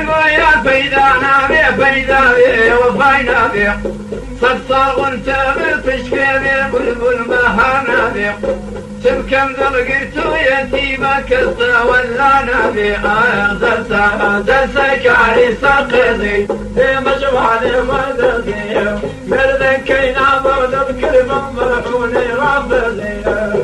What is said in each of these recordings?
يا بيدا نابي بيدا وفاينا بي صدصاغ وانتابر تشكي بي بلبل مهانا بي تبكم ذلقرتو يتيبا كسا ولا نبي زلسا كاري ساقضي دي مجوالي مدرسي مردن كينا بردب كلمة مرحوني رافضي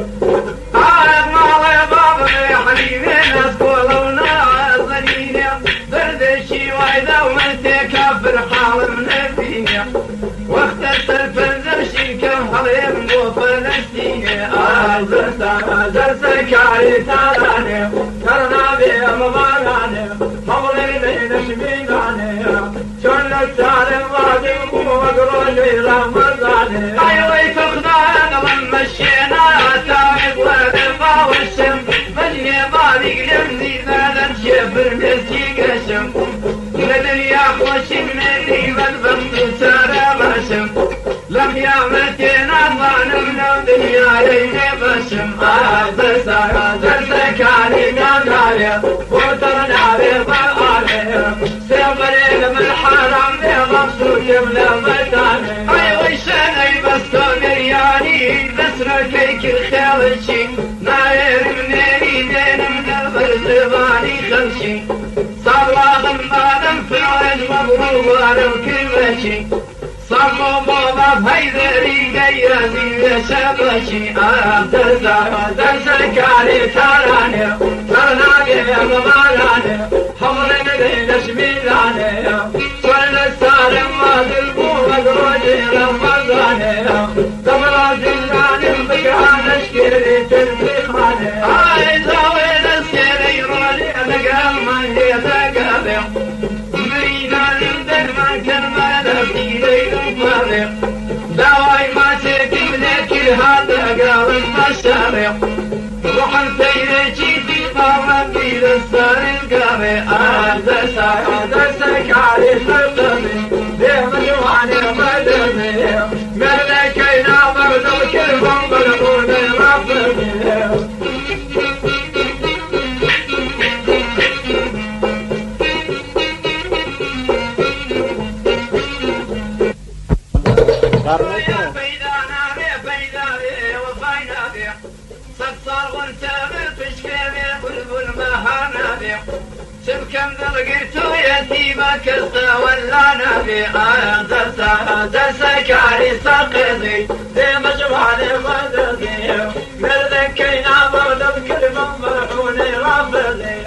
مالي بابي حبيبي ناس قولونا ظنيني بردشي وايدا ومنتي كافر حال من الدنيا واخترت الفنزرشي كم حليم وفلسطيني زلسا كاري تاراني ترنا بي مباراني حولي بين شميلاني شون التاري وادي وقرولي رمضاني ايوي تخدان لما مشينا تايب ولما والشم بجني بالي قلمزي زادن شبر مسي قشم لدنيا خوش مني بالبنت سارة بشم لم يعمتنا ظالمنا دنيا ليني بشم زلسا كاري ناداري وطرنا ببالي سيبرين من حرام بغفصوك بلا مداني ايوي شني بستو مرياني بسر كيك الخالشي ناير منيري دين من البرزباني خلشي صلاة مادم في العز مبروغ وكلمشي صمو بابا بهيدري قيازي شبشي زلسا كاري تاراني ترناقي مباراني حمرين ليلة شميلاني صل السالم وذلبو وقروجي رمضاني دمرا زلاني بقعان اشكري تنفيخاني زاوين السيري رولي لقال من يتقابل مرينا لمدن ما كان ما نفسي دواي ما تركب لك هذا قال المشارق روح سيرتي في قام بيد السار القاري زلسا كاري سلطني ديم جواني مدني ملكينا برد الكربان بالقود رفضي يا بيدا بيدا وفاينا بي صدصار وانتابر تشكي بي بلبل مهانا بي تبكم ذلقرتو يتيبا كسا ولا نبي زلسا كاري ساقضي دي مجوالي مدرسي مردن كينا بردب كلمة مرحوني رافضي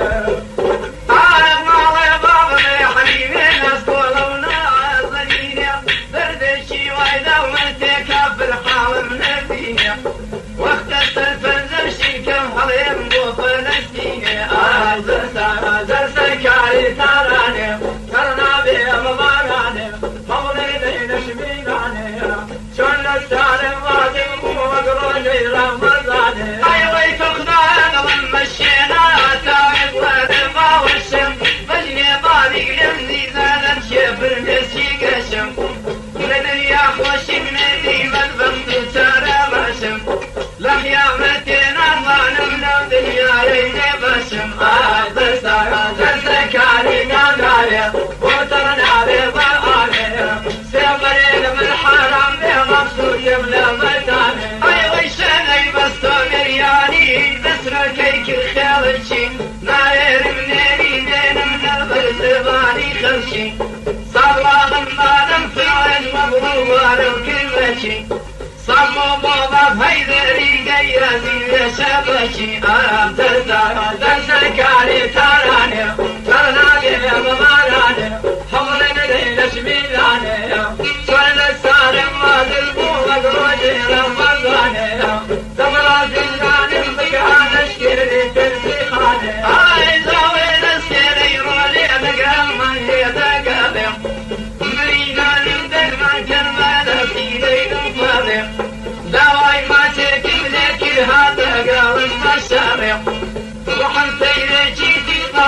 مالي بابي حبيبي ناس قولونا ظنيني بردشي وايدا ومنتي كافر حال من الدنيا واخترت الفنزرشي كم حليم وفلسطيني زلسا كاري تاراني ترنا بي مباراني حولي بين شميلاني شون التاري وادي وقرولي رمضاني ايوي تخدان لما مشينا تايب ولما والشم بجني بالي قلمزي زادن شبر مسي قشم لدنيا خوش مني بالبنت سارة بشم لم يعمتنا ظالمنا دنيا ليني بشم زلسا كاري ناداري وطرنا ببالي سيبرين من حرام بغفصوك بلا مداني ايوي شني بستو مرياني بسر كيك الخالشي ناير منيري دين من البرزباني خلشي صلاة مادم في العز مبروغ وكلمشي صمو بابا بهيدري قيازي شبشي زلسا كاري تاراني ترناقي مباراني حمرين ليلة شميلاني صل السالم وذلبو وقروجي رمضاني دمرا زلاني بقعان اشكري تنفيخاني زاوين السيري رولي لقال من يتقابل مرينا لمدن ما كان ما نفسي ليل فاضي دواي ما تركب لك هذا قال المشارق روح سيرتي في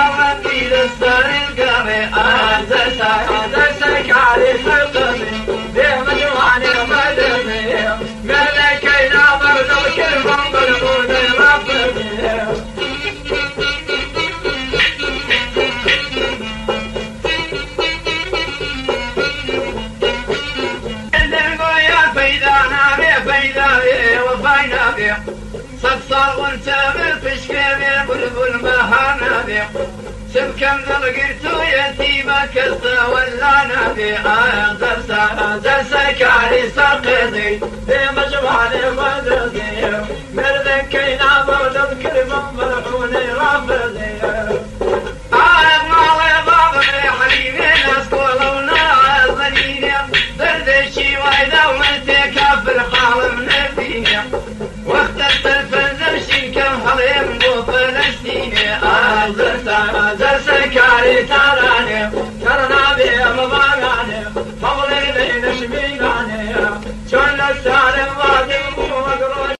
نبي سبكم ذلقرتو يتيما كسا ولا نبي درسا كاري ساقضي في مجمعني مدرسي مرذن كينا بولد كلمة مرحون